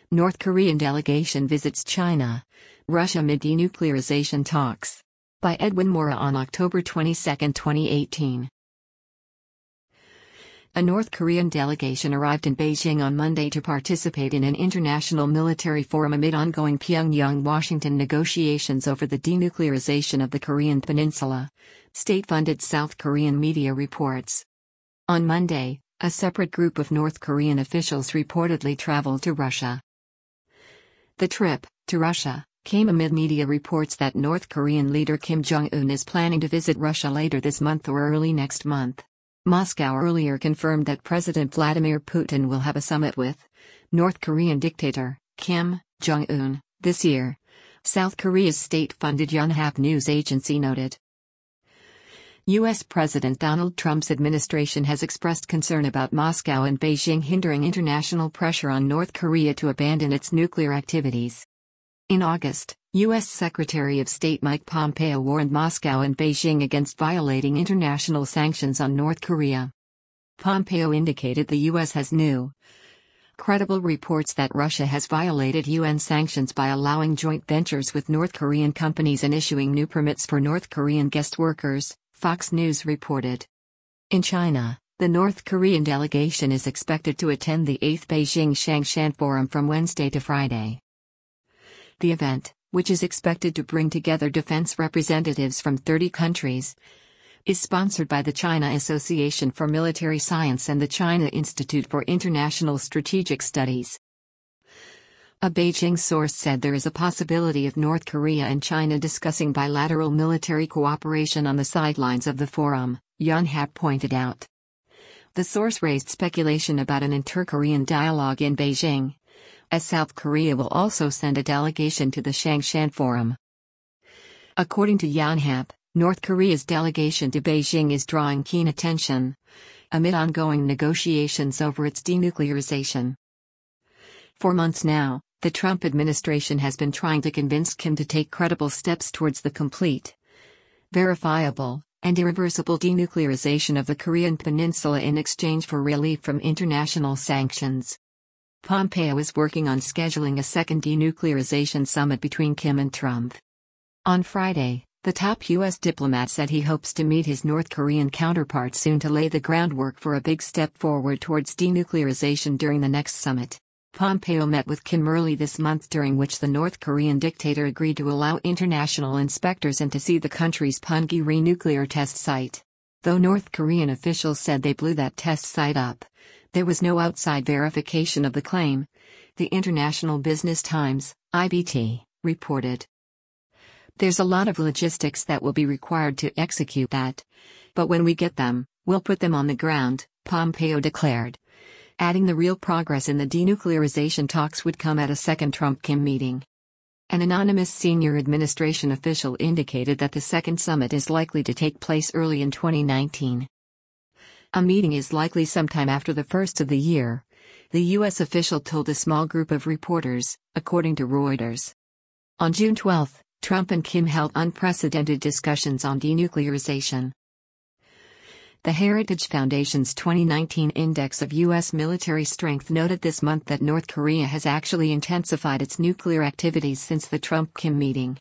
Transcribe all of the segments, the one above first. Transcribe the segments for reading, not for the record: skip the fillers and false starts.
North Korean delegation visits China. Russia mid denuclearization talks. By Edwin Mora on October 22, 2018. A North Korean delegation arrived in Beijing on Monday to participate in an international military forum amid ongoing Pyongyang-Washington negotiations over the denuclearization of the Korean peninsula, state-funded South Korean media reports. On Monday, a separate group of North Korean officials reportedly traveled to Russia. The trip, to Russia, came amid media reports that North Korean leader Kim Jong-un is planning to visit Russia later this month or early next month. Moscow earlier confirmed that President Vladimir Putin will have a summit with North Korean dictator Kim Jong-un this year, South Korea's state-funded Yonhap news agency noted. U.S. President Donald Trump's administration has expressed concern about Moscow and Beijing hindering international pressure on North Korea to abandon its nuclear activities. In August, U.S. Secretary of State Mike Pompeo warned Moscow and Beijing against violating international sanctions on North Korea. Pompeo indicated the U.S. has new, credible reports that Russia has violated UN sanctions by allowing joint ventures with North Korean companies and issuing new permits for North Korean guest workers, Fox News reported. In China, the North Korean delegation is expected to attend the 8th Beijing Shangshan Forum from Wednesday to Friday. The event, which is expected to bring together defense representatives from 30 countries, is sponsored by the China Association for Military Science and the China Institute for International Strategic Studies. A Beijing source said there is a possibility of North Korea and China discussing bilateral military cooperation on the sidelines of the forum, Yonhap pointed out. The source raised speculation about an inter-Korean dialogue in Beijing, as South Korea will also send a delegation to the Shangshan Forum. According to Yonhap, North Korea's delegation to Beijing is drawing keen attention amid ongoing negotiations over its denuclearization. For months now, the Trump administration has been trying to convince Kim to take credible steps towards the complete, verifiable, and irreversible denuclearization of the Korean peninsula in exchange for relief from international sanctions. Pompeo is working on scheduling a second denuclearization summit between Kim and Trump. On Friday, the top U.S. diplomat said he hopes to meet his North Korean counterpart soon to lay the groundwork for a big step forward towards denuclearization during the next summit. Pompeo met with Kim early this month, during which the North Korean dictator agreed to allow international inspectors in to see the country's Punggye-ri nuclear test site. Though North Korean officials said they blew that test site up, there was no outside verification of the claim, the International Business Times, IBT, reported. There's a lot of logistics that will be required to execute that. But when we get them, we'll put them on the ground, Pompeo declared, adding the real progress in the denuclearization talks would come at a second Trump-Kim meeting. An anonymous senior administration official indicated that the second summit is likely to take place early in 2019. A meeting is likely sometime after the first of the year, the U.S. official told a small group of reporters, according to Reuters. On June 12, Trump and Kim held unprecedented discussions on denuclearization. The Heritage Foundation's 2019 Index of U.S. Military Strength noted this month that North Korea has actually intensified its nuclear activities since the Trump-Kim meeting.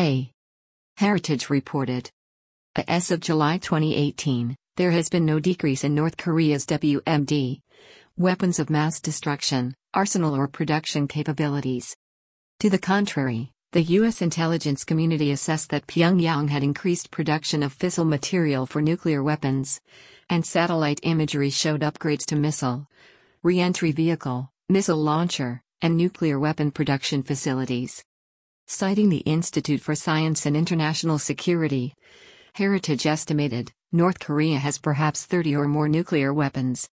Heritage reported. As of July 2018, there has been no decrease in North Korea's WMD, weapons of mass destruction, arsenal or production capabilities. To the contrary, the U.S. intelligence community assessed that Pyongyang had increased production of fissile material for nuclear weapons, and satellite imagery showed upgrades to missile, re-entry vehicle, missile launcher, and nuclear weapon production facilities. Citing the Institute for Science and International Security, Heritage estimated, North Korea has perhaps 30 or more nuclear weapons.